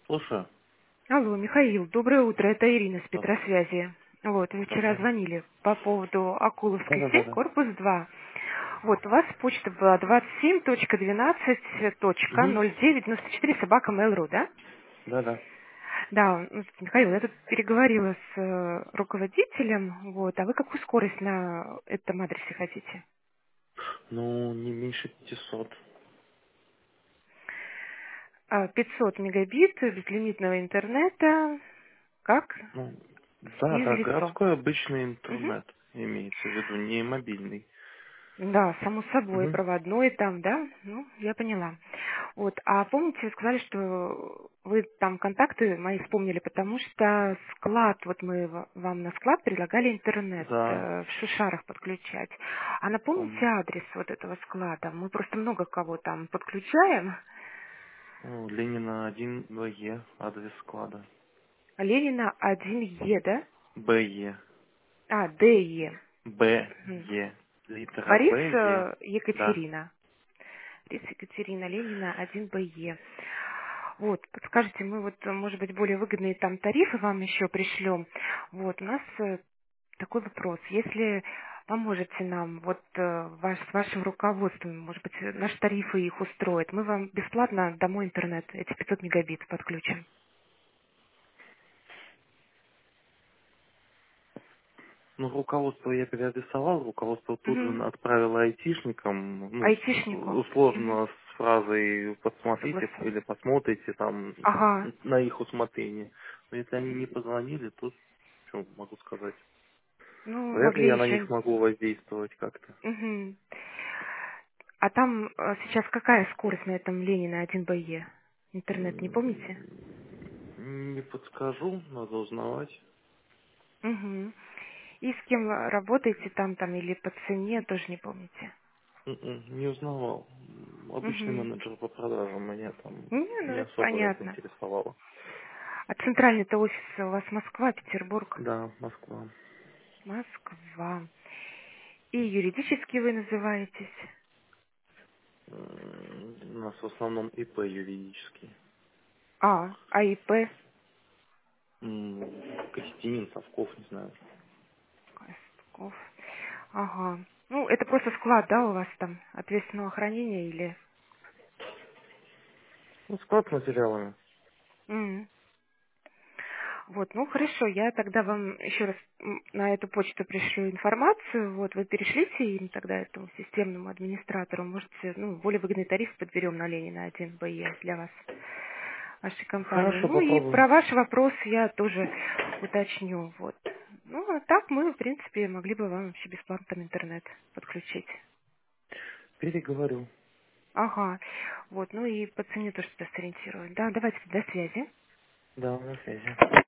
Слушаю. Алло, Михаил, доброе утро, это Ирина с Здравствуйте. Петросвязи. Вот, вы вчера Доброе. звонили по поводу Акуловской 7, Да-да-да-да. корпус 2. Вот, у вас почта была 27.12. Угу. 0994 собака Mail.ru, да? Да-да. Да, ну, Михаил, я тут переговорила с руководителем, вот, а вы какую скорость на этом адресе хотите? Ну, не меньше 500. 500 мегабит безлимитного интернета, как Ну, да, да, физлицо. городской обычный Мгм. интернет имеется в виду, не мобильный. Да, само собой, Угу. проводной там, да? Ну, я поняла. Вот, а помните, вы сказали, что вы там контакты мои вспомнили, потому что склад, вот мы вам на склад предлагали интернет Да, в Шишарах подключать. А напомните помню. адрес вот этого склада? Мы просто много кого там подключаем. Ну, Ленина 1 БЕ, адрес склада. Ленина 1Е, да? БЕ. А, ДЕ. Мгм. БЕ. Литера Борис БЕ. Да. Екатерина. Борис Екатерина Ленина 1БЕ. Вот, подскажите, мы вот, может быть, более выгодные там тарифы вам еще пришлем. Вот, у нас такой вопрос. Если поможете нам, вот с вашим руководством, может быть, наши тарифы их устроят, мы вам бесплатно домой интернет, эти 500 мегабит подключим. Ну, руководство я переадресовал, руководство тут Угу. же отправило айтишникам, ну, Айтишнику. Угу. условно с фразой «подсмотрите» Согласен. или «посмотрите» там Ага. на их усмотрение. Но если они не позвонили, то что могу сказать? Ну, Вряд ли могли я на них еще... могу воздействовать как-то. Угу. А там сейчас какая скорость на этом Ленина 1БЕ? Интернет, не помните? Не подскажу, надо узнавать. Угу. И с кем работаете там или по цене, тоже не помните? Не узнавал. Обычный Угу. менеджер по продажам меня там Не, ну не это особо это понятно. интересовало. А центральный-то офис у вас Москва, Петербург? Да, Москва. Москва. И юридически вы называетесь? У нас в основном ИП юридический. А ИП? Костянин, Совков, не знаю. Костков. Ага. Ну, это просто склад, да, у вас там ответственного хранения или... Ну, склад с материалами. М. Вот, ну хорошо, я тогда вам еще раз на эту почту пришлю информацию. Вот, вы перешлите им тогда этому системному администратору. Можете, ну, более выгодный тариф подберем на Ленина 1БЕ для вас, вашей компании. Хорошо, Ну и попробуем. про ваш вопрос я тоже уточню. Вот. Ну, а так мы, в принципе, могли бы вам вообще бесплатно там интернет подключить. Переговорю. Ага. Вот, ну и по цене тоже тебя сориентирую. Да, давайте до связи. Да, на связи.